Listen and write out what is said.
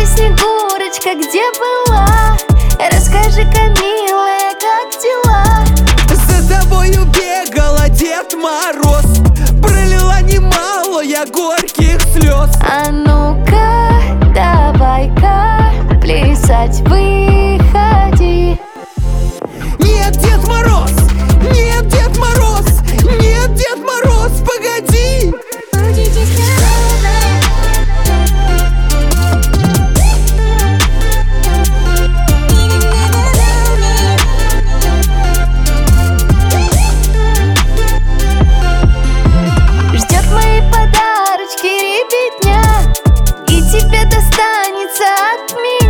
Скажи, Снегурочка, где была? Расскажи-ка, милая, как дела? За тобою бегала Дед Мороз, пролила немало я горьких слез. А ну-ка, давай-ка плясать выходи. Нет, Дед Мороз! Нет, Дед Мороз! Нет, Дед Мороз, погоди! Ждет мои подарочки ребятня, и тебе достанется от меня.